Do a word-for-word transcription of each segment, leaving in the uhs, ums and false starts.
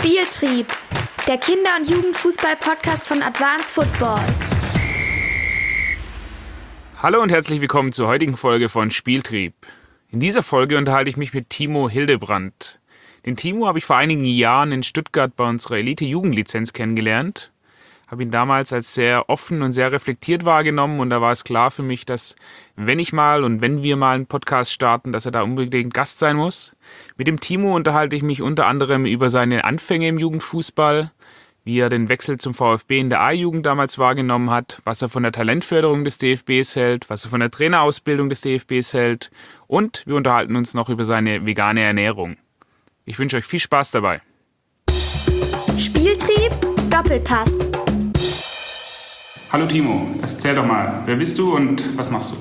Spieltrieb, der Kinder- und Jugendfußball-Podcast von Advanced Football. Hallo und herzlich willkommen zur heutigen Folge von Spieltrieb. In dieser Folge unterhalte ich mich mit Timo Hildebrand. Den Timo habe ich vor einigen Jahren in Stuttgart bei unserer Elite-Jugendlizenz kennengelernt. Habe ihn damals als sehr offen und sehr reflektiert wahrgenommen und da war es klar für mich, dass wenn ich mal und wenn wir mal einen Podcast starten, dass er da unbedingt Gast sein muss. Mit dem Timo unterhalte ich mich unter anderem über seine Anfänge im Jugendfußball, wie er den Wechsel zum VfB in der A-Jugend damals wahrgenommen hat, was er von der Talentförderung des D F Bs hält, was er von der Trainerausbildung des D F Bs hält und wir unterhalten uns noch über seine vegane Ernährung. Ich wünsche euch viel Spaß dabei. Spieltrieb, Doppelpass. Hallo Timo, erzähl doch mal, wer bist du und was machst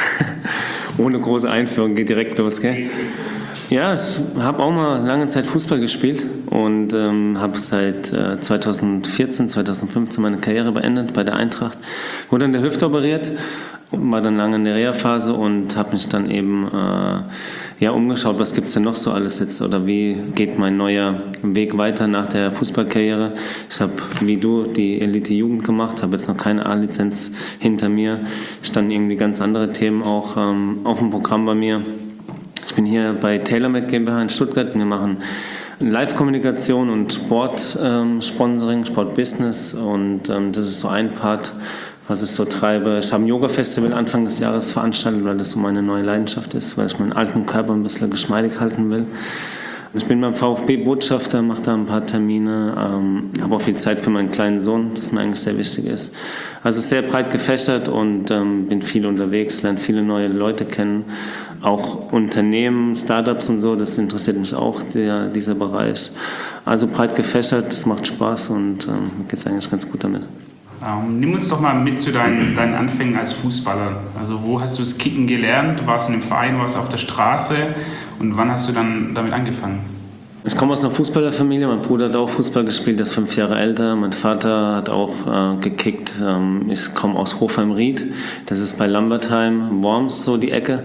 du? Ohne große Einführung, geht direkt los, gell? Ja, ich habe auch mal lange Zeit Fußball gespielt und ähm, habe seit äh, zweitausendvierzehn, zweitausendfünfzehn meine Karriere beendet bei der Eintracht. Wurde an der Hüfte operiert, war dann lange in der Reha-Phase und habe mich dann eben äh, ja, umgeschaut, was gibt es denn noch so alles jetzt oder wie geht mein neuer Weg weiter nach der Fußballkarriere. Ich habe, wie du, die Elite-Jugend gemacht, habe jetzt noch keine A-Lizenz hinter mir. Standen irgendwie ganz andere Themen auch ähm, auf dem Programm bei mir. Ich bin hier bei TaylorMade GmbH in Stuttgart. Wir machen Live-Kommunikation und Sport-Sponsoring, ähm, Sport-Business und ähm, das ist so ein Part, was ich so treibe. Ich habe ein Yoga-Festival Anfang des Jahres veranstaltet, weil das so meine neue Leidenschaft ist, weil ich meinen alten Körper ein bisschen geschmeidig halten will. Ich bin beim VfB Botschafter, mache da ein paar Termine, ähm, habe auch viel Zeit für meinen kleinen Sohn, das mir eigentlich sehr wichtig ist. Also sehr breit gefächert und ähm, bin viel unterwegs, lerne viele neue Leute kennen, auch Unternehmen, Startups und so, das interessiert mich auch, der, dieser Bereich. Also breit gefächert, das macht Spaß und ähm, mir geht es eigentlich ganz gut damit. Ähm, nimm uns doch mal mit zu deinen, deinen Anfängen als Fußballer. Also wo hast du das Kicken gelernt? Du warst in einem Verein, warst auf der Straße und wann hast du dann damit angefangen? Ich komme aus einer Fußballerfamilie, mein Bruder hat auch Fußball gespielt, der ist fünf Jahre älter, mein Vater hat auch äh, gekickt. Ähm, ich komme aus Hofheim-Ried, das ist bei Lambertheim, Worms so die Ecke.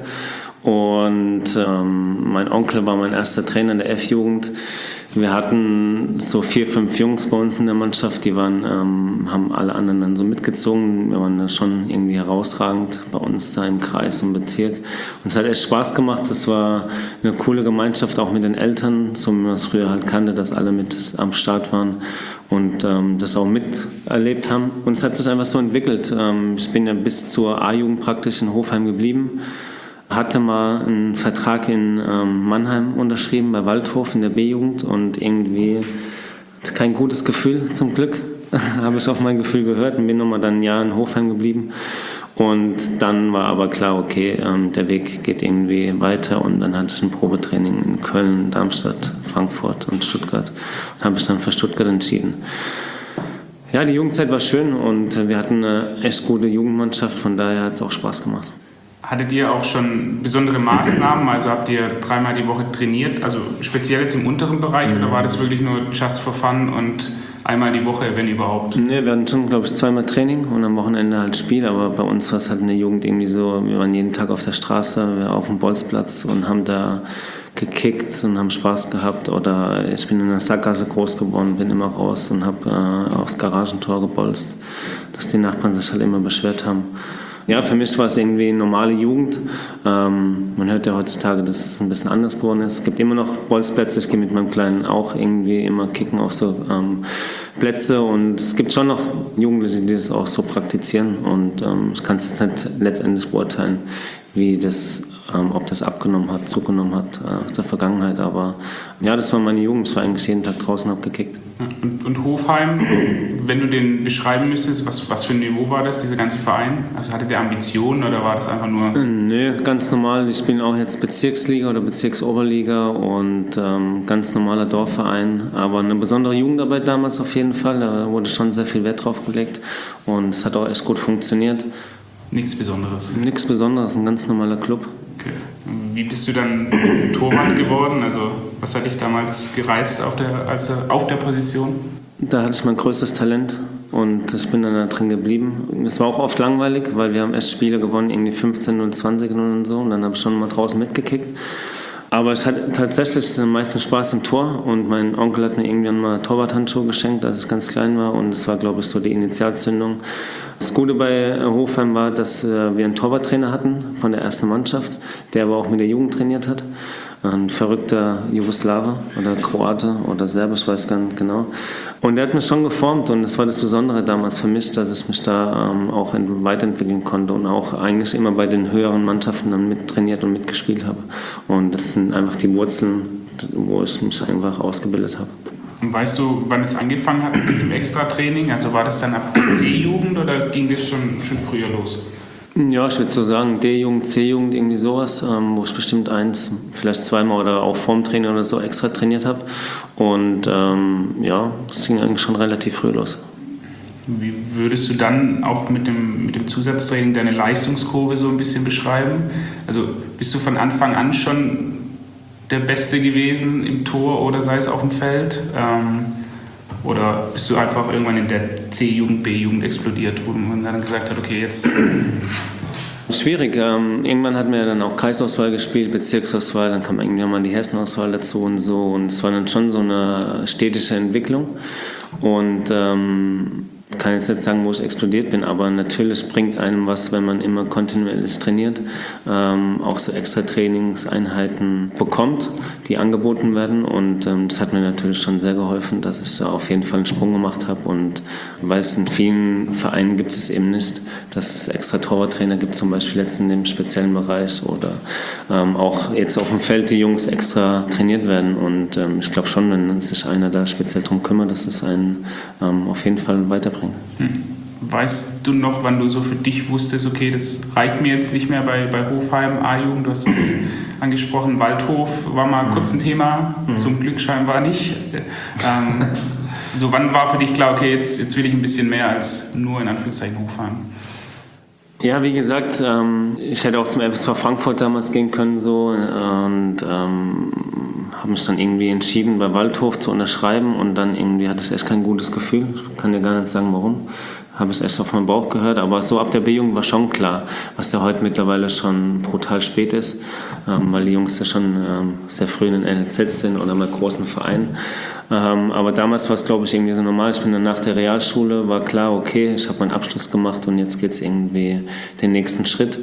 Und ähm, mein Onkel war mein erster Trainer in der F-Jugend. Wir hatten so vier, fünf Jungs bei uns in der Mannschaft, die waren, ähm, haben alle anderen dann so mitgezogen. Wir waren da schon irgendwie herausragend bei uns da im Kreis und Bezirk. Und es hat echt Spaß gemacht. Es war eine coole Gemeinschaft, auch mit den Eltern, so wie man es früher halt kannte, dass alle mit am Start waren und ähm, das auch miterlebt haben. Und es hat sich einfach so entwickelt. Ähm, ich bin ja bis zur A-Jugend praktisch in Hofheim geblieben. Hatte mal einen Vertrag in ähm, Mannheim unterschrieben, bei Waldhof in der B-Jugend und irgendwie kein gutes Gefühl, zum Glück, habe ich auf mein Gefühl gehört und bin nochmal dann ein Jahr in Hofheim geblieben. Und dann war aber klar, okay, ähm, der Weg geht irgendwie weiter und dann hatte ich ein Probetraining in Köln, Darmstadt, Frankfurt und Stuttgart und habe mich dann für Stuttgart entschieden. Ja, die Jugendzeit war schön und wir hatten eine echt gute Jugendmannschaft, von daher hat es auch Spaß gemacht. Hattet ihr auch schon besondere Maßnahmen? Also habt ihr dreimal die Woche trainiert? Also speziell jetzt im unteren Bereich mhm. oder war das wirklich nur just for fun und einmal die Woche, wenn überhaupt? Ne, wir hatten schon, glaube ich, zweimal Training und am Wochenende halt Spiel. Aber bei uns war es halt in der Jugend irgendwie so, wir waren jeden Tag auf der Straße, wir waren auf dem Bolzplatz und haben da gekickt und haben Spaß gehabt. Oder ich bin in der Sackgasse groß geworden, bin immer raus und habe äh, aufs Garagentor gebolzt, dass die Nachbarn sich halt immer beschwert haben. Ja, für mich war es irgendwie eine normale Jugend. Ähm, man hört ja heutzutage, dass es ein bisschen anders geworden ist. Es gibt immer noch Bolzplätze. Ich gehe mit meinem Kleinen auch irgendwie immer kicken auf so ähm, Plätze. Und es gibt schon noch Jugendliche, die das auch so praktizieren. Und ähm, ich kann es jetzt nicht letztendlich beurteilen, wie das, ähm, ob das abgenommen hat, zugenommen hat äh, aus der Vergangenheit. Aber ja, das war meine Jugend. Ich war eigentlich jeden Tag draußen, habe gekickt. Und, und Hofheim, wenn du den beschreiben müsstest, was, was für ein Niveau war das, dieser ganze Verein? Also hatte der Ambitionen oder war das einfach nur... Nö, ganz normal. Ich bin auch jetzt Bezirksliga oder Bezirksoberliga und ähm, ganz normaler Dorfverein. Aber eine besondere Jugendarbeit damals auf jeden Fall. Da wurde schon sehr viel Wert drauf gelegt und es hat auch echt gut funktioniert. Nichts Besonderes? Nichts Besonderes, ein ganz normaler Club. Okay. Wie bist du dann Torwart geworden? Also was hat dich damals gereizt auf der, als der, auf der Position? Da hatte ich mein größtes Talent und ich bin dann da drin geblieben. Es war auch oft langweilig, weil wir haben erst Spiele gewonnen, irgendwie fünfzehn null, zwanzig null und so. Und dann habe ich schon mal draußen mitgekickt. Aber ich hatte tatsächlich am meisten Spaß im Tor und mein Onkel hat mir irgendwann mal Torwarthandschuhe geschenkt, als ich ganz klein war und das war, glaube ich, so die Initialzündung. Das Gute bei Hofheim war, dass wir einen Torwarttrainer hatten von der ersten Mannschaft, der aber auch mit der Jugend trainiert hat. Ein verrückter Jugoslawe oder Kroate oder Serbe, ich weiß gar nicht genau. Und der hat mich schon geformt und das war das Besondere damals für mich, dass ich mich da ähm, auch weiterentwickeln konnte und auch eigentlich immer bei den höheren Mannschaften dann mit trainiert und mitgespielt habe. Und das sind einfach die Wurzeln, wo ich mich einfach ausgebildet habe. Und weißt du, wann es angefangen hat mit dem Extra-Training? Also war das dann ab C-Jugend oder ging das schon, schon früher los? Ja, ich würde so sagen, D-Jugend, C-Jugend, irgendwie sowas, ähm, wo ich bestimmt eins, vielleicht zweimal oder auch vorm Training oder so extra trainiert habe. Und ähm, ja, das ging eigentlich schon relativ früh los. Wie würdest du dann auch mit dem, mit dem Zusatztraining deine Leistungskurve so ein bisschen beschreiben? Also bist du von Anfang an schon der Beste gewesen im Tor oder sei es auf dem Feld? Ähm, Oder bist du einfach irgendwann in der C-Jugend, B-Jugend explodiert, wo man dann gesagt hat, okay, jetzt... Schwierig. Ähm, irgendwann hatten wir dann auch Kreisauswahl gespielt, Bezirksauswahl, dann kam irgendwann mal die Hessenauswahl dazu und so. Und es war dann schon so eine stetige Entwicklung. Und ähm, ich kann jetzt nicht sagen, wo ich explodiert bin, aber natürlich bringt einem was, wenn man immer kontinuierlich trainiert, ähm, auch so extra Trainingseinheiten bekommt, die angeboten werden und ähm, das hat mir natürlich schon sehr geholfen, dass ich da auf jeden Fall einen Sprung gemacht habe und weiß, in vielen Vereinen gibt es eben nicht, dass es extra Torwarttrainer gibt, zum Beispiel jetzt in dem speziellen Bereich oder ähm, auch jetzt auf dem Feld die Jungs extra trainiert werden und ähm, ich glaube schon, wenn sich einer da speziell drum kümmert, dass es einen ähm, auf jeden Fall weiterbringt. Hm. Weißt du noch, wann du so für dich wusstest, okay, das reicht mir jetzt nicht mehr bei, bei Hofheim, A-Jugend, du hast es angesprochen, Waldhof war mal kurz ein Thema, mhm. zum Glück scheinbar nicht. Ähm, so wann war für dich klar, okay, jetzt, jetzt will ich ein bisschen mehr als nur in Anführungszeichen Hofheim? Ja, wie gesagt, ähm, ich hätte auch zum F S V Frankfurt damals gehen können so und ähm, habe mich dann irgendwie entschieden, bei Waldhof zu unterschreiben und dann irgendwie hatte ich echt kein gutes Gefühl. Ich kann dir gar nicht sagen, warum. Habe ich echt auf meinen Bauch gehört, aber so ab der B-Jugend war schon klar, was ja heute mittlerweile schon brutal spät ist, ähm, weil die Jungs ja schon ähm, sehr früh in den N L Z sind oder mal großen Vereinen. Ähm, aber damals war es, glaube ich, irgendwie so normal. Ich bin dann nach der Realschule, war klar, okay, ich habe meinen Abschluss gemacht und jetzt geht es irgendwie den nächsten Schritt.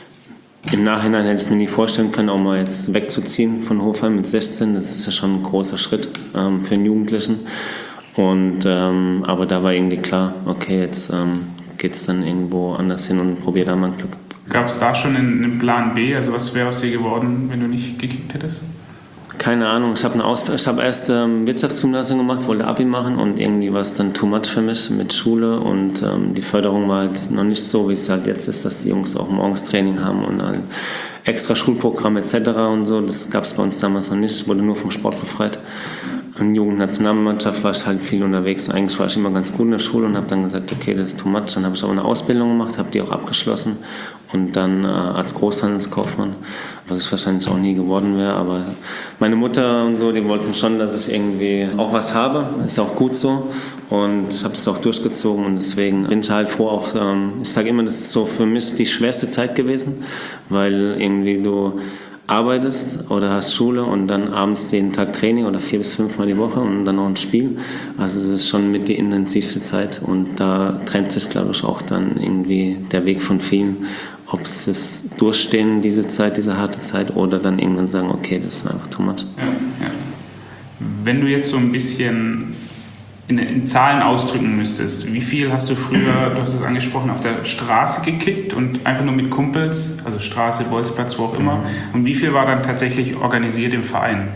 Im Nachhinein hätte ich es mir nie vorstellen können, auch mal jetzt wegzuziehen von Hofheim mit sechzehn. Das ist ja schon ein großer Schritt ähm, für einen Jugendlichen. Und, ähm, aber da war irgendwie klar, okay, jetzt ähm, geht es dann irgendwo anders hin und probiere da mal Glück. Gab es da schon einen, einen Plan B? Also was wäre aus dir geworden, wenn du nicht gekickt hättest? Keine Ahnung, ich habe hab erst ähm, Wirtschaftsgymnasium gemacht, wollte Abi machen und irgendwie war es dann too much für mich mit Schule und ähm, die Förderung war halt noch nicht so, wie es halt jetzt ist, dass die Jungs auch morgens Training haben und ein extra Schulprogramm et cetera und so. Das gab es bei uns damals noch nicht, wurde nur vom Sport befreit. In der Jugendnationalmannschaft war ich halt viel unterwegs und eigentlich war ich immer ganz gut in der Schule und habe dann gesagt, okay, das ist too much. Dann habe ich aber eine Ausbildung gemacht, habe die auch abgeschlossen und dann äh, als Großhandelskaufmann, was ich wahrscheinlich auch nie geworden wäre, aber meine Mutter und so, die wollten schon, dass ich irgendwie auch was habe, ist auch gut so und ich habe das auch durchgezogen und deswegen bin ich halt froh auch, ähm, ich sage immer, das ist so für mich die schwerste Zeit gewesen, weil irgendwie du arbeitest oder hast Schule und dann abends jeden Tag Training oder vier bis fünfmal die Woche und dann noch ein Spiel. Also es ist schon mit die intensivste Zeit und da trennt sich, glaube ich, auch dann irgendwie der Weg von vielen, ob sie es durchstehen, diese Zeit, diese harte Zeit oder dann irgendwann sagen, okay, das ist einfach too much. Ja, ja. Wenn du jetzt so ein bisschen in, in Zahlen ausdrücken müsstest, wie viel hast du früher, du hast es angesprochen, auf der Straße gekickt und einfach nur mit Kumpels, also Straße, Bolzplatz, wo auch immer, und wie viel war dann tatsächlich organisiert im Verein?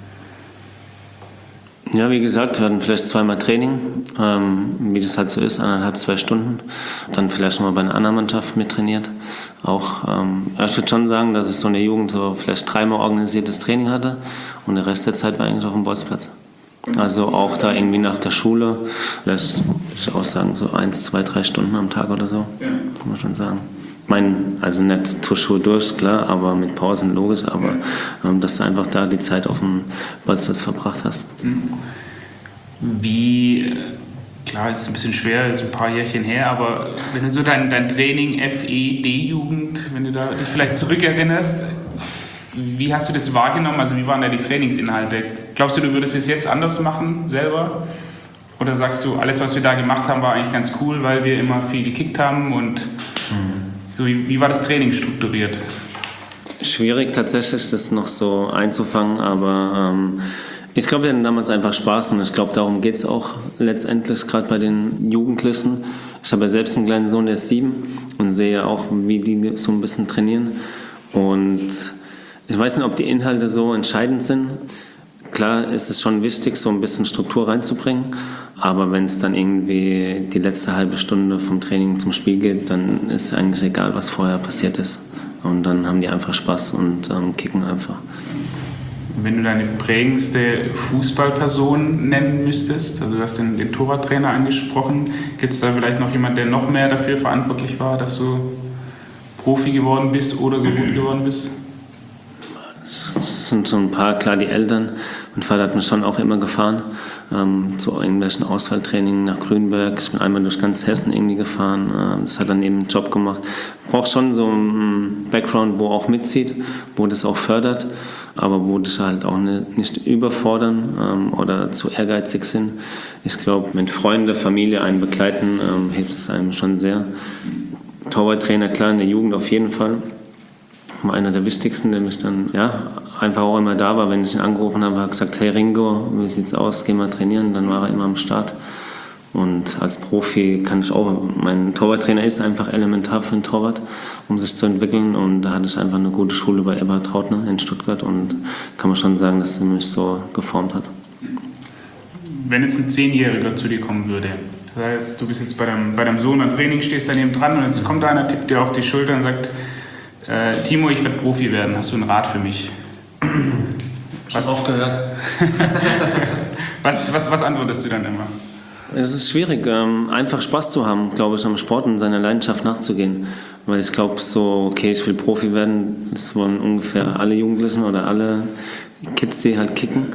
Ja, wie gesagt, wir hatten vielleicht zweimal Training, ähm, wie das halt so ist, eineinhalb, zwei Stunden. Dann vielleicht nochmal bei einer anderen Mannschaft mit trainiert. Auch, ähm, ich würde schon sagen, dass ich so in der Jugend so vielleicht dreimal organisiertes Training hatte und der Rest der Zeit war eigentlich auf dem Bolzplatz. Also auch da irgendwie nach der Schule, vielleicht würde ich auch sagen, so eins, zwei, drei Stunden am Tag oder so, ja. Kann man schon sagen. Ich meine, also nicht Tuschur durch, klar, aber mit Pausen logisch, aber ähm, dass du einfach da die Zeit auf dem Bolzplatz verbracht hast. Wie, klar, jetzt ein bisschen schwer, ist ein paar Jährchen her, aber wenn du so dein, dein Training F E D-Jugend, wenn du da dich vielleicht zurückerinnerst, Wie hast du das wahrgenommen? Also wie waren da die Trainingsinhalte? Glaubst du, du würdest es jetzt anders machen selber? Oder sagst du, alles, was wir da gemacht haben, war eigentlich ganz cool, weil wir immer viel gekickt haben? Und mhm. so, wie, wie war das Training strukturiert? Schwierig tatsächlich, das noch so einzufangen, aber ähm, ich glaube, wir hatten damals einfach Spaß und ich glaube, darum geht es auch letztendlich, gerade bei den Jugendlichen. Ich habe ja selbst einen kleinen Sohn, der ist sieben und sehe auch, wie die so ein bisschen trainieren. Und ich weiß nicht, ob die Inhalte so entscheidend sind. Klar ist es schon wichtig, so ein bisschen Struktur reinzubringen, aber wenn es dann irgendwie die letzte halbe Stunde vom Training zum Spiel geht, dann ist eigentlich egal, was vorher passiert ist. Und dann haben die einfach Spaß und ähm, kicken einfach. Wenn du deine prägendste Fußballperson nennen müsstest, also du hast den, den Torwarttrainer angesprochen, gibt es da vielleicht noch jemanden, der noch mehr dafür verantwortlich war, dass du Profi geworden bist oder so gut geworden bist? Es sind so ein paar, klar die Eltern. Mein Vater hat mich schon auch immer gefahren, ähm, zu irgendwelchen Auswahltrainings nach Grünberg. Ich bin einmal durch ganz Hessen irgendwie gefahren. Ähm, das hat dann eben einen Job gemacht. Braucht schon so einen Background, wo auch mitzieht, wo das auch fördert, aber wo das halt auch nicht, nicht überfordern ähm, oder zu ehrgeizig sind. Ich glaube, wenn Freunde, Familie einen begleiten, ähm, hilft es einem schon sehr. Torwarttrainer, klar, in der Jugend auf jeden Fall. War einer der wichtigsten, der mich dann ja, einfach auch immer da war. Wenn ich ihn angerufen habe, hat gesagt, hey Ringo, wie sieht's aus, geh mal trainieren. Dann war er immer am Start. Und als Profi kann ich auch, mein Torwarttrainer ist einfach elementar für einen Torwart, um sich zu entwickeln. Und da hatte ich einfach eine gute Schule bei Eberhard Trautner in Stuttgart und kann man schon sagen, dass er mich so geformt hat. Wenn jetzt ein Zehnjähriger zu dir kommen würde, das heißt, du bist jetzt bei deinem, bei deinem Sohn am Training, stehst daneben dran und jetzt kommt einer, tippt dir auf die Schulter und sagt, Äh, Timo, ich werde Profi werden. Hast du einen Rat für mich? Was oft gehört. was, was, was antwortest du dann immer? Es ist schwierig, ähm, einfach Spaß zu haben, glaube ich, am Sport und seiner Leidenschaft nachzugehen. Weil ich glaube, so, okay, ich will Profi werden, das wollen ungefähr alle Jugendlichen oder alle Kids, die halt kicken.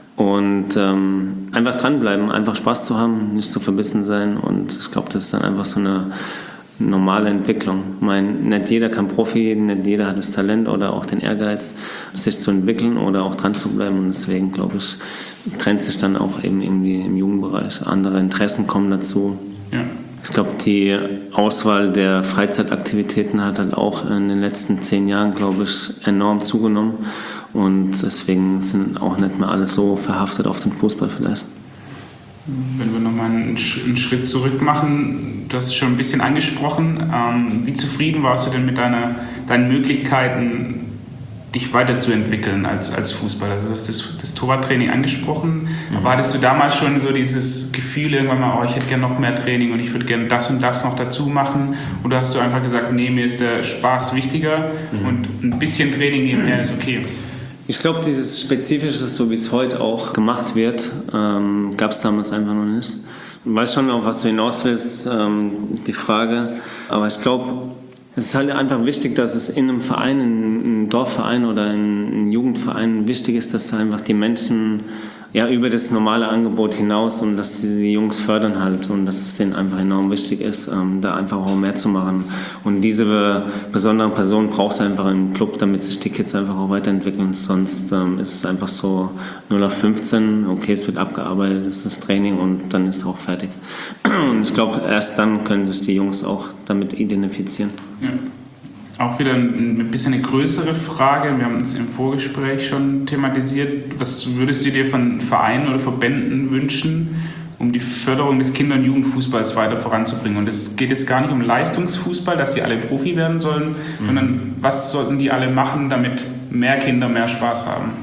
Und ähm, einfach dranbleiben, einfach Spaß zu haben, nicht zu verbissen sein. Und ich glaube, das ist dann einfach so eine normale Entwicklung. Ich meine, nicht jeder kann Profi, nicht jeder hat das Talent oder auch den Ehrgeiz, sich zu entwickeln oder auch dran zu bleiben. Und deswegen, glaube ich, trennt sich dann auch eben irgendwie im Jugendbereich. Andere Interessen kommen dazu. Ja. Ich glaube, die Auswahl der Freizeitaktivitäten hat halt auch in den letzten zehn Jahren, glaube ich, enorm zugenommen. Und deswegen sind auch nicht mehr alle so verhaftet auf den Fußball vielleicht. Wenn wir nochmal einen Schritt zurück machen, du hast es schon ein bisschen angesprochen, ähm, wie zufrieden warst du denn mit deiner, deinen Möglichkeiten, dich weiterzuentwickeln als, als Fußballer? Du hast das, das Torwarttraining angesprochen, mhm. aber hattest du damals schon so dieses Gefühl irgendwann mal, oh, ich hätte gerne noch mehr Training und ich würde gerne das und das noch dazu machen? Oder hast du einfach gesagt, nee, mir ist der Spaß wichtiger mhm. und ein bisschen Training nebenher ist okay? Ich glaube, dieses Spezifische, so wie es heute auch gemacht wird, ähm, gab es damals einfach noch nicht. Ich weiß schon, auf was du hinaus willst, ähm, die Frage. Aber ich glaube, es ist halt einfach wichtig, dass es in einem Verein, in einem Dorfverein oder in einem Jugendverein wichtig ist, dass einfach die Menschen ja, über das normale Angebot hinaus und dass die, die Jungs fördern halt und dass es denen einfach enorm wichtig ist, ähm, da einfach auch mehr zu machen. Und diese besonderen Personen brauchst du einfach im Club, damit sich die Kids einfach auch weiterentwickeln. Sonst ähm, ist es einfach so null auf fünfzehn, okay, es wird abgearbeitet, es ist das Training und dann ist es auch fertig. Und ich glaube, erst dann können sich die Jungs auch damit identifizieren. Ja. Auch wieder ein bisschen eine größere Frage. Wir haben uns im Vorgespräch schon thematisiert. Was würdest du dir von Vereinen oder Verbänden wünschen, um die Förderung des Kinder- und Jugendfußballs weiter voranzubringen? Und es geht jetzt gar nicht um Leistungsfußball, dass die alle Profi werden sollen, mhm. sondern was sollten die alle machen, damit mehr Kinder mehr Spaß haben?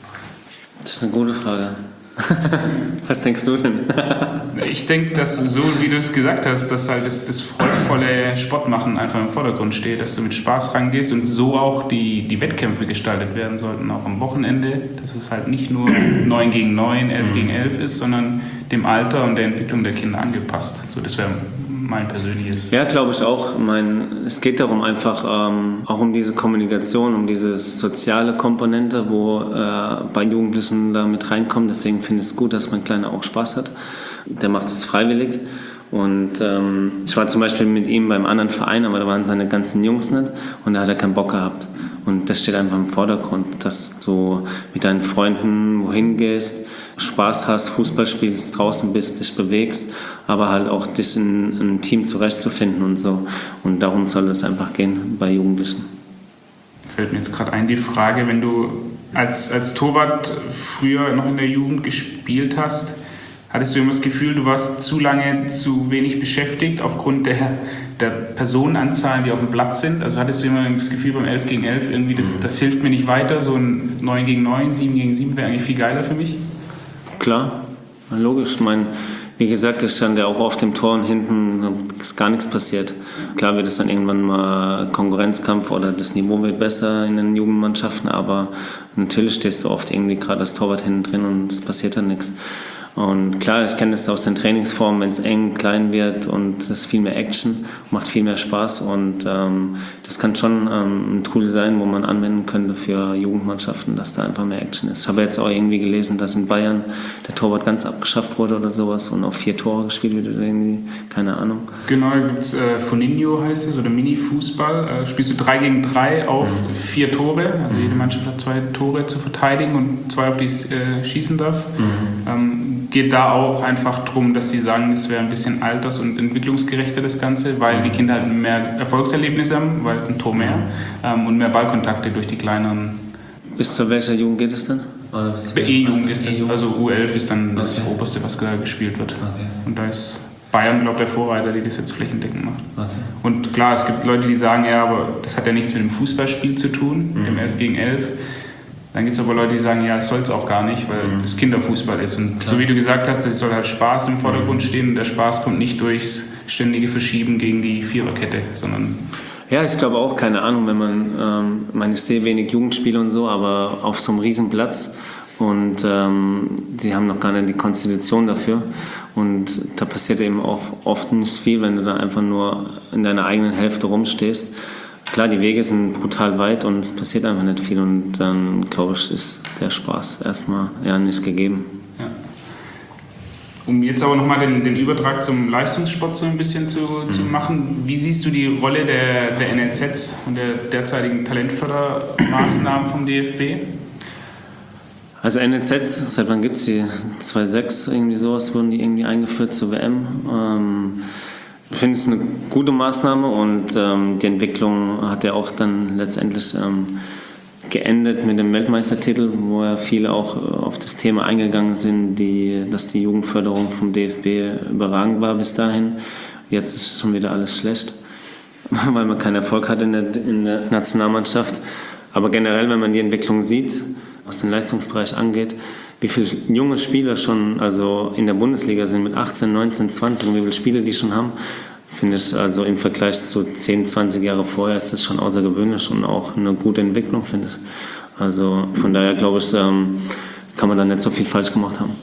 Das ist eine gute Frage. Was denkst du denn? Ich denke, dass so, wie du es gesagt hast, dass halt das, das freudvolle Sportmachen einfach im Vordergrund steht, dass du mit Spaß rangehst und so auch die, die Wettkämpfe gestaltet werden sollten, auch am Wochenende, dass es halt nicht nur neun gegen neun, elf mhm. gegen elf ist, sondern dem Alter und der Entwicklung der Kinder angepasst. So, das wäre mein persönliches. Ja, glaube ich auch. Ich meine, es geht darum einfach ähm, auch um diese Kommunikation, um diese soziale Komponente, wo äh, bei Jugendlichen da mit reinkommt. Deswegen finde ich es gut, dass mein Kleiner auch Spaß hat. Der macht es freiwillig. Und ähm, ich war zum Beispiel mit ihm beim anderen Verein, aber da waren seine ganzen Jungs nicht und da hat er keinen Bock gehabt. Und das steht einfach im Vordergrund, dass du mit deinen Freunden wohin gehst, Spaß hast, Fußball spielst, draußen bist, dich bewegst, aber halt auch dich in einem Team zurechtzufinden und so. Und darum soll es einfach gehen bei Jugendlichen. Fällt mir jetzt gerade ein, die Frage, wenn du als, als Torwart früher noch in der Jugend gespielt hast, hattest du immer das Gefühl, du warst zu lange zu wenig beschäftigt aufgrund der, der Personenanzahlen, die auf dem Platz sind? Also hattest du immer das Gefühl beim elf gegen elf, irgendwie das, das hilft mir nicht weiter, so ein neun gegen neun, sieben gegen sieben wäre eigentlich viel geiler für mich? Klar, logisch. Ich meine, wie gesagt, ich stand ja auch auf dem Tor und hinten ist gar nichts passiert. Klar wird es dann irgendwann mal Konkurrenzkampf oder das Niveau wird besser in den Jugendmannschaften, aber natürlich stehst du oft irgendwie gerade als Torwart hinten drin und es passiert dann nichts. Und klar, ich kenne das aus den Trainingsformen, wenn es eng, klein wird und es ist viel mehr Action, macht viel mehr Spaß und ähm, das kann schon ähm, ein Tool sein, wo man anwenden könnte für Jugendmannschaften, dass da einfach mehr Action ist. Ich habe jetzt auch irgendwie gelesen, dass in Bayern der Torwart ganz abgeschafft wurde oder sowas und auf vier Tore gespielt wird oder irgendwie, keine Ahnung. Genau, da gibt es äh, Foninho heißt es oder Mini-Fußball. Äh, spielst du drei gegen drei auf mhm. vier Tore, also jede Mannschaft hat zwei Tore zu verteidigen und zwei, auf die es äh, schießen darf. Mhm. Ähm, geht da auch einfach darum, dass sie sagen, es wäre ein bisschen alters- und entwicklungsgerechter das Ganze, weil die Kinder halt mehr Erfolgserlebnisse haben, weil ein Tor mehr ähm, und mehr Ballkontakte durch die kleineren. Bis zu welcher Jugend geht es denn? Bei E-Jugend ist es, also U elf ist dann das okay. Oberste, was da gespielt wird. Okay. Und da ist Bayern, glaube ich, der Vorreiter, die das jetzt flächendeckend macht. Okay. Und klar, es gibt Leute, die sagen, ja, aber das hat ja nichts mit dem Fußballspiel zu tun, mhm. dem elf gegen elf. Dann gibt es aber Leute, die sagen, ja, das soll es auch gar nicht, weil mhm. es Kinderfußball ist. Und klar. So wie du gesagt hast, es soll halt Spaß im Vordergrund stehen und der Spaß kommt nicht durchs ständige Verschieben gegen die Viererkette, sondern... Ja, ich glaube auch, keine Ahnung, wenn man, ähm, ich meine, ich sehe wenig Jugendspiele und so, aber auf so einem Riesenplatz und ähm, die haben noch gar nicht die Konstitution dafür und da passiert eben auch oft nicht viel, wenn du da einfach nur in deiner eigenen Hälfte rumstehst. Klar, die Wege sind brutal weit und es passiert einfach nicht viel und dann, glaube ich, ist der Spaß erstmal ja nicht gegeben. Ja. Um jetzt aber nochmal den, den Übertrag zum Leistungssport so ein bisschen zu, mhm. zu machen, wie siehst du die Rolle der, der N L Zs und der derzeitigen Talentfördermaßnahmen vom D F B? Also N L Zs, seit wann gibt es die? zweitausendsechs, irgendwie sowas, wurden die irgendwie eingeführt zur W M. Ähm, Ich finde es eine gute Maßnahme und ähm, die Entwicklung hat ja auch dann letztendlich ähm, geendet mit dem Weltmeistertitel, wo ja viele auch auf das Thema eingegangen sind, die, dass die Jugendförderung vom D F B überragend war bis dahin. Jetzt ist schon wieder alles schlecht, weil man keinen Erfolg hat in der, in der Nationalmannschaft. Aber generell, wenn man die Entwicklung sieht, was den Leistungsbereich angeht, wie viele junge Spieler schon also in der Bundesliga sind mit achtzehn, neunzehn, zwanzig und wie viele Spiele die schon haben, finde ich also im Vergleich zu zehn, zwanzig Jahre vorher ist das schon außergewöhnlich und auch eine gute Entwicklung, finde ich. Also von daher glaube ich, ähm, kann man da nicht so viel falsch gemacht haben.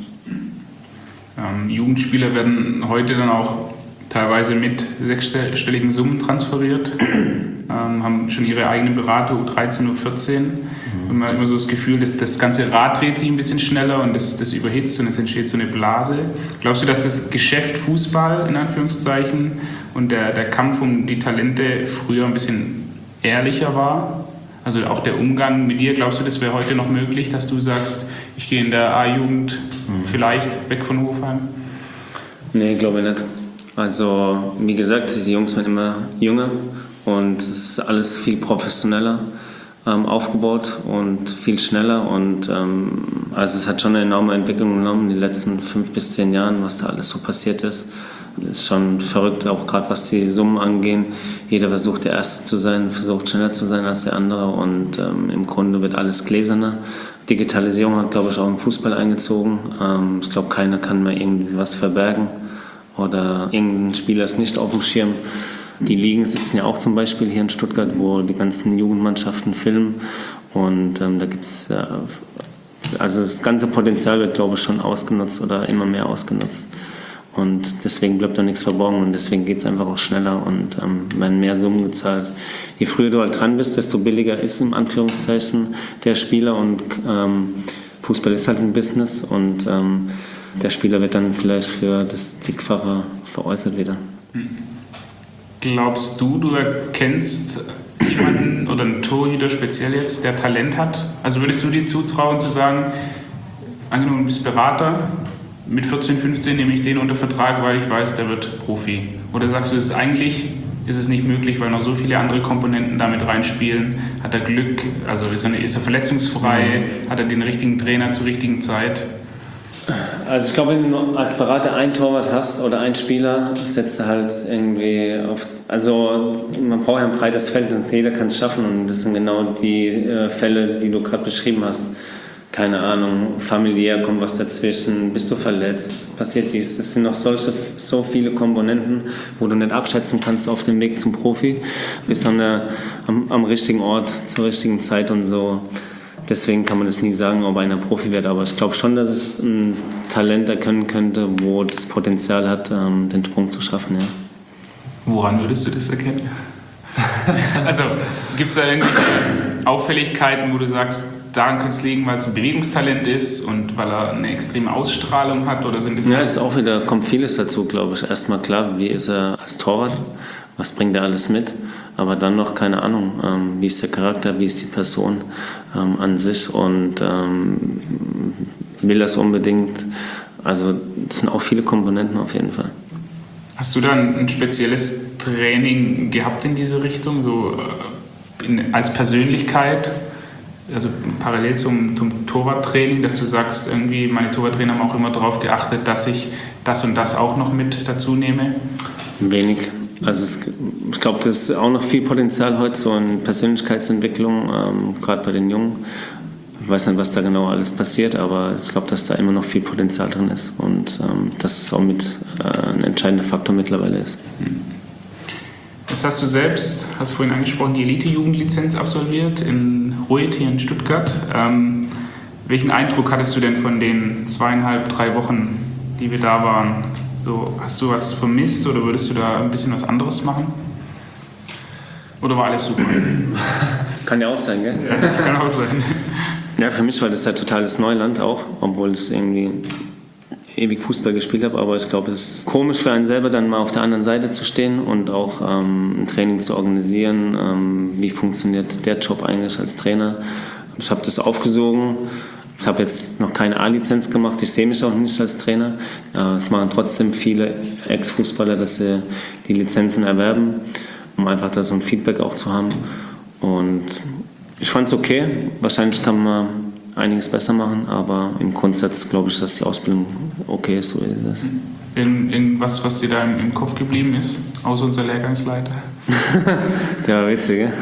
Ähm, Jugendspieler werden heute dann auch teilweise mit sechsstelligen Summen transferiert, ähm, haben schon ihre eigenen Berater, U dreizehn, U vierzehn. Und man hat immer so das Gefühl, dass das ganze Rad dreht sich ein bisschen schneller und das, das überhitzt und es entsteht so eine Blase. Glaubst du, dass das Geschäft Fußball, in Anführungszeichen, und der, der Kampf um die Talente früher ein bisschen ehrlicher war? Also auch der Umgang mit dir, glaubst du, das wäre heute noch möglich, dass du sagst, ich gehe in der A-Jugend mhm. vielleicht weg von Hofheim? Nee, glaube ich nicht. Also wie gesagt, die Jungs werden immer jünger und es ist alles viel professioneller ähm, aufgebaut und viel schneller und ähm, also es hat schon eine enorme Entwicklung genommen in den letzten fünf bis zehn Jahren, was da alles so passiert ist. Das ist schon verrückt, auch gerade was die Summen angehen. Jeder versucht der Erste zu sein, versucht schneller zu sein als der andere und ähm, im Grunde wird alles gläserner. Digitalisierung hat, glaube ich, auch im Fußball eingezogen. Ähm, ich glaube, keiner kann mehr irgendwie was verbergen oder irgendein Spieler ist nicht auf dem Schirm. Die Ligen sitzen ja auch zum Beispiel hier in Stuttgart, wo die ganzen Jugendmannschaften filmen und ähm, da gibt es, äh, also das ganze Potenzial wird, glaube ich, schon ausgenutzt oder immer mehr ausgenutzt. Und deswegen bleibt da nichts verborgen und deswegen geht es einfach auch schneller und ähm, werden mehr Summen gezahlt. Je früher du halt dran bist, desto billiger ist im Anführungszeichen der Spieler und ähm, Fußball ist halt ein Business und ähm, der Spieler wird dann vielleicht für das Zigfache veräußert wieder. Glaubst du, du erkennst jemanden oder einen Torhüter speziell jetzt, der Talent hat? Also würdest du dir zutrauen zu sagen, angenommen du bist Berater, mit vierzehn, fünfzehn nehme ich den unter Vertrag, weil ich weiß, der wird Profi? Oder sagst du, es ist eigentlich ist es nicht möglich, weil noch so viele andere Komponenten damit reinspielen? Hat er Glück? Also ist er, ist er verletzungsfrei? Hat er den richtigen Trainer zur richtigen Zeit? Also ich glaube, wenn du als Berater einen Torwart hast oder einen Spieler, setzt du halt irgendwie auf... Also man braucht ja ein breites Feld und jeder kann es schaffen. Und das sind genau die äh, Fälle, die du gerade beschrieben hast. Keine Ahnung, familiär kommt was dazwischen, bist du verletzt, passiert dies. Es sind noch solche, so viele Komponenten, wo du nicht abschätzen kannst auf dem Weg zum Profi. Bist an der, am, am richtigen Ort, zur richtigen Zeit und so. Deswegen kann man das nie sagen, ob einer Profi wird. Aber ich glaube schon, dass es ein Talent erkennen könnte, wo das Potenzial hat, ähm, den Sprung zu schaffen. Ja. Woran würdest du das erkennen? Also gibt es da irgendwelche Auffälligkeiten, wo du sagst, daran könnte es liegen, weil es ein Bewegungstalent ist und weil er eine extreme Ausstrahlung hat? Oder sind das ja, das ist auch wieder, kommt vieles dazu, glaube ich. Erstmal klar, wie ist er als Torwart? Was bringt er alles mit? Aber dann noch, keine Ahnung, ähm, wie ist der Charakter, wie ist die Person ähm, an sich und ähm, will er es unbedingt? Also es sind auch viele Komponenten auf jeden Fall. Hast du dann ein spezielles Training gehabt in diese Richtung, so in, als Persönlichkeit? Also parallel zum, zum Torwarttraining, dass du sagst, irgendwie meine Torwarttrainer haben auch immer darauf geachtet, dass ich das und das auch noch mit dazu nehme? Wenig. Also es, ich glaube, das ist auch noch viel Potenzial heute, so in Persönlichkeitsentwicklung, ähm, gerade bei den Jungen. Ich weiß nicht, was da genau alles passiert, aber ich glaube, dass da immer noch viel Potenzial drin ist und ähm, dass es auch mit äh, ein entscheidender Faktor mittlerweile ist. Jetzt hast du selbst, hast vorhin angesprochen, die Elite-Jugendlizenz absolviert in Ruit hier in Stuttgart. Ähm, welchen Eindruck hattest du denn von den zweieinhalb, drei Wochen, die wir da waren? So, hast du was vermisst oder würdest du da ein bisschen was anderes machen? Oder war alles super? Kann ja auch sein, gell? Ja, kann auch sein. Ja, für mich war das ja totales Neuland auch, obwohl ich irgendwie ewig Fußball gespielt habe, aber ich glaube, es ist komisch für einen selber, dann mal auf der anderen Seite zu stehen und auch ähm, ein Training zu organisieren. Ähm, wie funktioniert der Job eigentlich als Trainer? Ich habe das aufgesogen. Ich habe jetzt noch keine A-Lizenz gemacht, ich sehe mich auch nicht als Trainer. Äh, es machen trotzdem viele Ex-Fußballer, dass sie die Lizenzen erwerben, um einfach da so ein Feedback auch zu haben. Und ich fand es okay. Wahrscheinlich kann man einiges besser machen, aber im Grundsatz glaube ich, dass die Ausbildung okay ist, so ist es. Irgendwas, was dir da im, im Kopf geblieben ist, außer unser Lehrgangsleiter? Der war witzig, ja?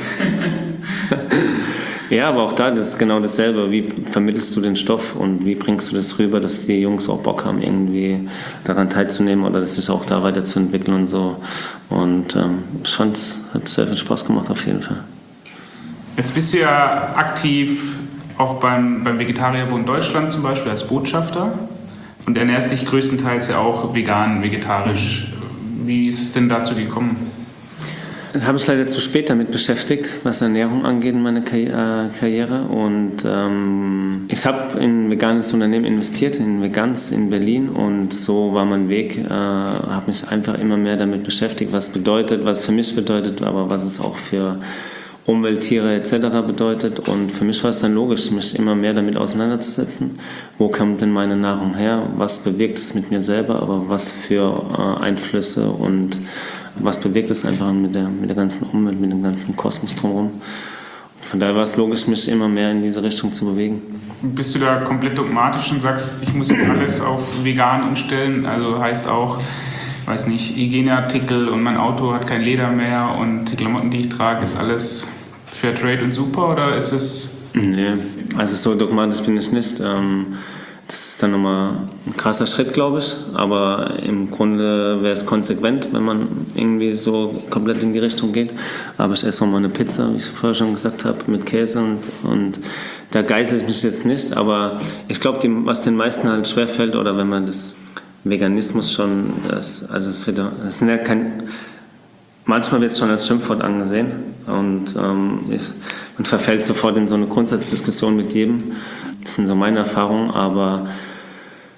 Ja, aber auch da, das ist genau dasselbe. Wie vermittelst du den Stoff und wie bringst du das rüber, dass die Jungs auch Bock haben, irgendwie daran teilzunehmen oder dass sich auch da weiterzuentwickeln und so. Und ähm, ich fand, es hat sehr viel Spaß gemacht auf jeden Fall. Jetzt bist du ja aktiv auch beim, beim Vegetarierbund Deutschland zum Beispiel als Botschafter und ernährst dich größtenteils ja auch vegan, vegetarisch. Wie ist es denn dazu gekommen? Ich habe mich leider zu spät damit beschäftigt, was Ernährung angeht in meiner Karriere. Und ähm, ich habe in ein veganes Unternehmen investiert, in Vegans in Berlin. Und so war mein Weg. Ich äh, habe mich einfach immer mehr damit beschäftigt, was bedeutet, was für mich bedeutet, aber was es auch für Umwelt, Tiere et cetera bedeutet. Und für mich war es dann logisch, mich immer mehr damit auseinanderzusetzen. Wo kommt denn meine Nahrung her? Was bewirkt es mit mir selber? Aber was für äh, Einflüsse und was bewirkt es einfach mit der, mit der ganzen Umwelt, mit dem ganzen Kosmos drumherum. Von daher war es logisch, mich immer mehr in diese Richtung zu bewegen. Bist du da komplett dogmatisch und sagst, ich muss jetzt alles auf vegan umstellen? Also heißt auch, weiß nicht, Hygieneartikel und mein Auto hat kein Leder mehr und die Klamotten, die ich trage, ist alles Fairtrade und super, oder ist es... Nee, also so dogmatisch bin ich nicht. Das ist dann nochmal ein krasser Schritt, glaube ich. Aber im Grunde wäre es konsequent, wenn man irgendwie so komplett in die Richtung geht. Aber ich esse nochmal eine Pizza, wie ich vorher schon gesagt habe, mit Käse. Und, und da geißel ich mich jetzt nicht. Aber ich glaube, was den meisten halt schwerfällt, oder wenn man das Veganismus schon, das, also es wird, das sind ja kein... Manchmal wird es schon als Schimpfwort angesehen und ähm, ich, man verfällt sofort in so eine Grundsatzdiskussion mit jedem. Das sind so meine Erfahrungen, aber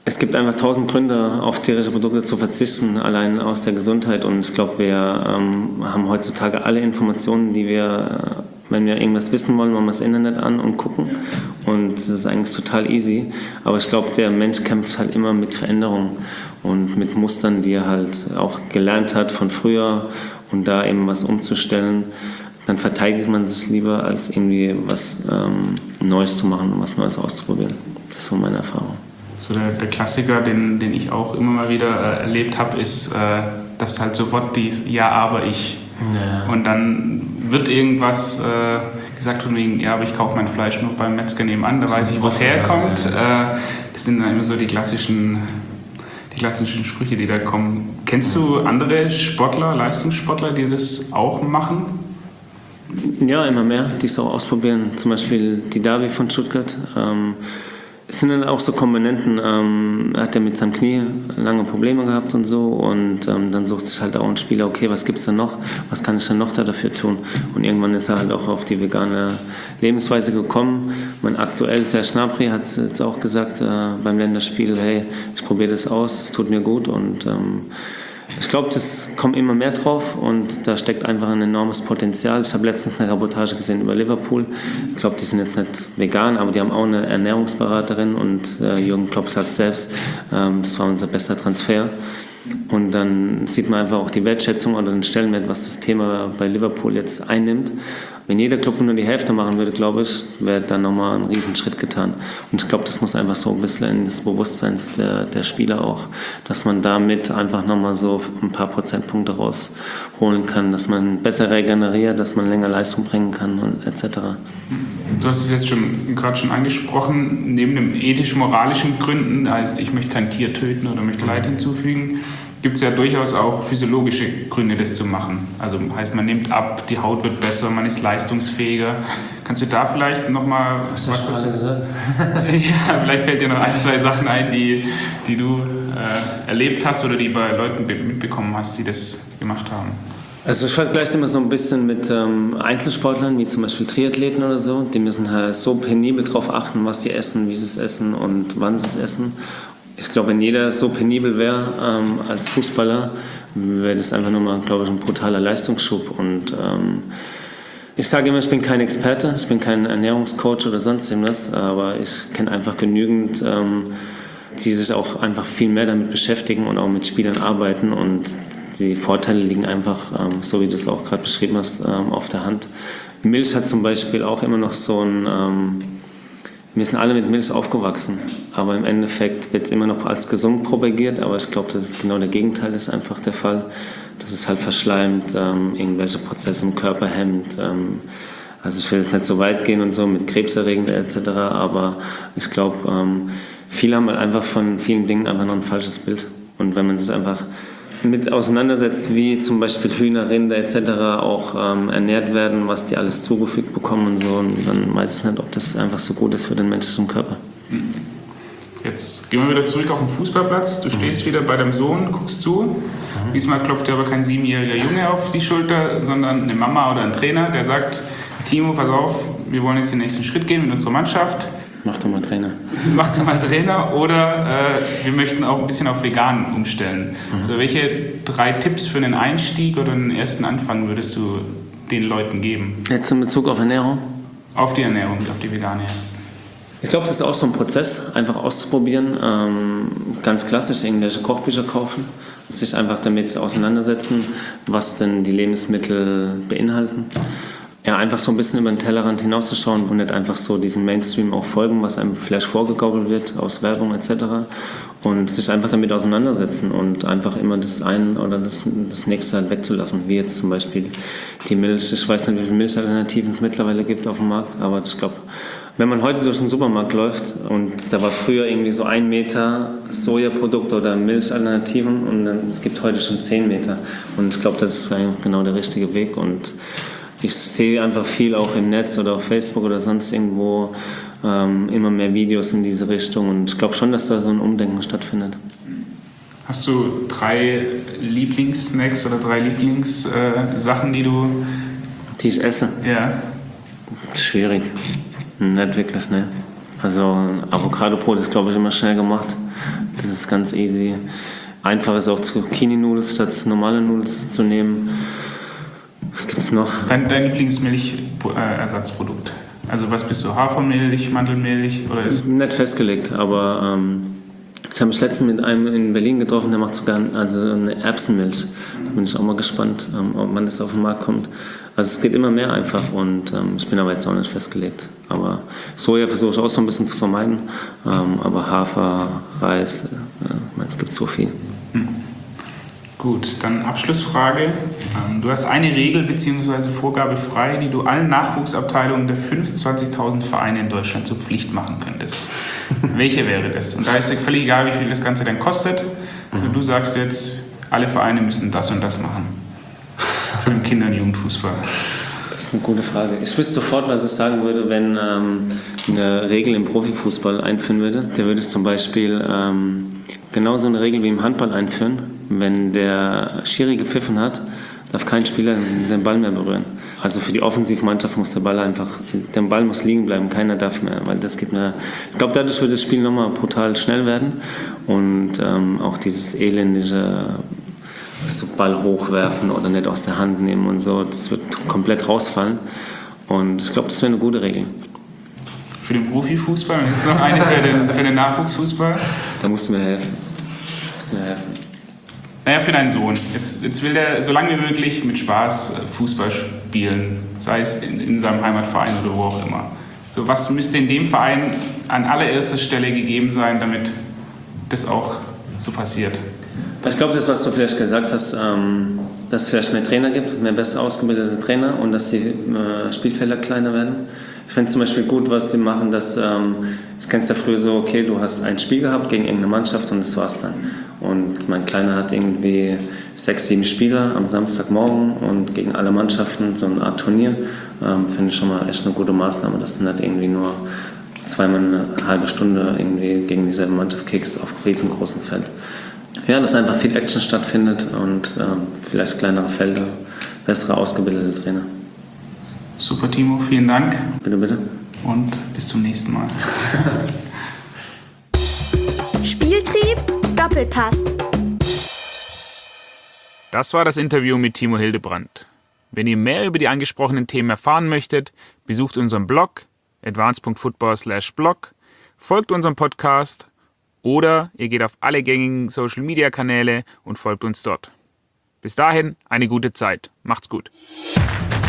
Es gibt einfach tausend Gründe, auf tierische Produkte zu verzichten, allein aus der Gesundheit. Und ich glaube, wir ähm, haben heutzutage alle Informationen, die wir, wenn wir irgendwas wissen wollen, machen wir das Internet an und gucken. Und das ist eigentlich total easy. Aber ich glaube, der Mensch kämpft halt immer mit Veränderungen und mit Mustern, die er halt auch gelernt hat von früher. Und da eben was umzustellen, dann verteidigt man sich lieber, als irgendwie was ähm, Neues zu machen und was Neues auszuprobieren. Das ist so meine Erfahrung. So der, der Klassiker, den, den ich auch immer mal wieder äh, erlebt habe, ist, äh, dass halt sofort dieses Ja, aber ich. Ja. Und dann wird irgendwas äh, gesagt von wegen, ja, aber ich kaufe mein Fleisch noch beim Metzger nebenan, da weiß ich, wo es herkommt. Äh, das sind dann immer so die klassischen, die klassischen Sprüche, die da kommen. Kennst du andere Sportler, Leistungssportler, die das auch machen? Ja, immer mehr, die es auch ausprobieren. Zum Beispiel die Davi von Stuttgart. Ähm, Es sind dann auch so Komponenten, ähm, er hat ja mit seinem Knie lange Probleme gehabt und so und ähm, dann sucht sich halt auch ein Spieler, okay, was gibt's denn noch, was kann ich denn noch da dafür tun? Und irgendwann ist er halt auch auf die vegane Lebensweise gekommen. Mein aktuell, Serge Gnabry, hat jetzt auch gesagt äh, beim Länderspiel, hey, ich probiere das aus, es tut mir gut und ähm, ich glaube, das kommt immer mehr drauf und da steckt einfach ein enormes Potenzial. Ich habe letztens eine Reportage gesehen über Liverpool. Ich glaube, die sind jetzt nicht vegan, aber die haben auch eine Ernährungsberaterin und äh, Jürgen Klopp sagt selbst, ähm, das war unser bester Transfer. Und dann sieht man einfach auch die Wertschätzung oder den Stellenwert, was das Thema bei Liverpool jetzt einnimmt. Wenn jeder Club nur die Hälfte machen würde, glaube ich, wäre dann nochmal ein Riesenschritt getan. Und ich glaube, das muss einfach so ein bisschen in das Bewusstsein der, der Spieler auch, dass man damit einfach nochmal so ein paar Prozentpunkte rausholen kann, dass man besser regeneriert, dass man länger Leistung bringen kann und et cetera. Du hast es jetzt schon gerade schon angesprochen, neben den ethisch-moralischen Gründen, heißt ich möchte kein Tier töten oder möchte Leid hinzufügen, gibt es ja durchaus auch physiologische Gründe, das zu machen. Also heißt, man nimmt ab, die Haut wird besser, man ist leistungsfähiger. Kannst du da vielleicht nochmal... Hast du das schon alle gesagt? Ja, vielleicht fällt dir noch ein, zwei Sachen ein, die, die du äh, erlebt hast oder die bei Leuten mitbekommen hast, die das gemacht haben. Also ich vergleiche es immer so ein bisschen mit ähm, Einzelsportlern, wie zum Beispiel Triathleten oder so. Die müssen halt so penibel darauf achten, was sie essen, wie sie es essen und wann sie es essen. Ich glaube, wenn jeder so penibel wäre ähm, als Fußballer, wäre das einfach nochmal, glaube ich, ein brutaler Leistungsschub. Und ähm, ich sage immer, ich bin kein Experte, ich bin kein Ernährungscoach oder sonst irgendwas, aber ich kenne einfach genügend, ähm, die sich auch einfach viel mehr damit beschäftigen und auch mit Spielern arbeiten. Und die Vorteile liegen einfach, ähm, so wie du es auch gerade beschrieben hast, ähm, auf der Hand. Milch hat zum Beispiel auch immer noch so ein... Ähm, Wir sind alle mit Milch aufgewachsen, aber im Endeffekt wird es immer noch als gesund propagiert, aber ich glaube, dass genau der Gegenteil ist einfach der Fall, dass es halt verschleimt, ähm, irgendwelche Prozesse im Körper hemmt. Ähm, also ich will jetzt nicht so weit gehen und so mit krebserregend et cetera, aber ich glaube, ähm, viele haben halt einfach von vielen Dingen einfach noch ein falsches Bild. Und wenn man sich einfach mit auseinandersetzt, wie zum Beispiel Hühner, Rinder et cetera auch ähm, ernährt werden, was die alles zugefügt bekommen und so, und dann weiß ich nicht, ob das einfach so gut ist für den menschlichen Körper. Jetzt gehen wir wieder zurück auf den Fußballplatz. Du stehst wieder bei deinem Sohn, guckst zu. Mhm. Diesmal klopft dir aber kein siebenjähriger Junge auf die Schulter, sondern eine Mama oder ein Trainer, der sagt, Timo, pass auf, wir wollen jetzt den nächsten Schritt gehen mit unserer Mannschaft. Mach doch mal Trainer. Mach doch mal Trainer oder äh, wir möchten auch ein bisschen auf vegan umstellen. Mhm. So, welche drei Tipps für einen Einstieg oder einen ersten Anfang würdest du den Leuten geben? Jetzt in Bezug auf Ernährung? Auf die Ernährung, auf die vegane. Ich glaube, das ist auch so ein Prozess, einfach auszuprobieren. Ähm, ganz klassisch irgendwelche Kochbücher kaufen, sich einfach damit auseinandersetzen, was denn die Lebensmittel beinhalten. Ja, einfach so ein bisschen über den Tellerrand hinauszuschauen und nicht einfach so diesen Mainstream auch folgen, was einem vielleicht vorgegaukelt wird aus Werbung et cetera. Und sich einfach damit auseinandersetzen und einfach immer das eine oder das, das nächste halt wegzulassen. Wie jetzt zum Beispiel die Milch. Ich weiß nicht, wie viele Milchalternativen es mittlerweile gibt auf dem Markt, aber ich glaube, wenn man heute durch den Supermarkt läuft und da war früher irgendwie so ein Meter Sojaprodukte oder Milchalternativen und dann, es gibt heute schon zehn Meter. Und ich glaube, das ist genau der richtige Weg. Und ich sehe einfach viel auch im Netz oder auf Facebook oder sonst irgendwo ähm, immer mehr Videos in diese Richtung und ich glaube schon, dass da so ein Umdenken stattfindet. Hast du drei Lieblingssnacks oder drei Lieblingssachen, äh, die du... Die ich esse? Ja. Schwierig. Nicht wirklich, ne. Also Avocado-Brot ist, glaube ich, immer schnell gemacht. Das ist ganz easy. Einfach ist auch Zucchini-Nudels statt normale Nudels zu nehmen. Was gibt's noch? Dein, dein Lieblingsmilchersatzprodukt? Also was bist du? Hafermilch, Mandelmilch oder ist... Nicht festgelegt, aber ähm, ich habe mich letztens mit einem in Berlin getroffen, der macht sogar also eine Erbsenmilch. Da bin ich auch mal gespannt, ähm, ob man das auf den Markt kommt. Also es geht immer mehr einfach und ähm, ich bin aber jetzt auch nicht festgelegt. Aber Soja versuche ich auch so ein bisschen zu vermeiden, ähm, aber Hafer, Reis, äh, es gibt so viel. Hm. Gut, dann Abschlussfrage. Du hast eine Regel bzw. Vorgabe frei, die du allen Nachwuchsabteilungen der fünfundzwanzigtausend Vereine in Deutschland zur Pflicht machen könntest. Welche wäre das? Und da ist dir völlig egal, wie viel das Ganze dann kostet. Also du sagst jetzt, alle Vereine müssen das und das machen. Für den Kinder- und Jugendfußball. Das ist eine gute Frage. Ich wüsste sofort, was ich sagen würde, wenn ähm, eine Regel im Profifußball einführen würde. Der würde es zum Beispiel ähm, genauso eine Regel wie im Handball einführen. Wenn der Schiri gepfiffen hat, darf kein Spieler den Ball mehr berühren. Also für die Offensivmannschaft muss der Ball einfach, der Ball muss liegen bleiben, keiner darf mehr, weil das geht mehr. Ich glaube, dadurch wird das Spiel nochmal brutal schnell werden und ähm, auch dieses elendige so Ball hochwerfen oder nicht aus der Hand nehmen und so, das wird komplett rausfallen und ich glaube, das wäre eine gute Regel. Für den Profifußball und jetzt noch eine für den, für den Nachwuchsfußball? Da musst du mir helfen. Da musst du mir helfen. Naja, für deinen Sohn. Jetzt, jetzt will der so lange wie möglich mit Spaß Fußball spielen, sei es in, in seinem Heimatverein oder wo auch immer. So, was müsste in dem Verein an allererster Stelle gegeben sein, damit das auch so passiert? Ich glaube, das, was du vielleicht gesagt hast, ähm, dass es vielleicht mehr Trainer gibt, mehr besser ausgebildete Trainer und dass die äh, Spielfelder kleiner werden. Ich finde zum Beispiel gut, was sie machen, dass, ähm, ich kenne es ja früher so, okay, du hast ein Spiel gehabt gegen irgendeine Mannschaft und das war's dann. Und mein Kleiner hat irgendwie sechs, sieben Spieler am Samstagmorgen und gegen alle Mannschaften so eine Art Turnier. Ähm, finde ich schon mal echt eine gute Maßnahme, dass du nicht irgendwie nur zweimal eine halbe Stunde irgendwie gegen dieselbe Mannschaft kickst auf riesengroßem Feld. Ja, dass einfach viel Action stattfindet und ähm, vielleicht kleinere Felder, bessere ausgebildete Trainer. Super, Timo, vielen Dank. Bitte, bitte. Und bis zum nächsten Mal. Spieltrieb, Doppelpass. Das war das Interview mit Timo Hildebrandt. Wenn ihr mehr über die angesprochenen Themen erfahren möchtet, besucht unseren Blog advance punkt football slash blog, folgt unserem Podcast oder ihr geht auf alle gängigen Social-Media-Kanäle und folgt uns dort. Bis dahin eine gute Zeit. Macht's gut.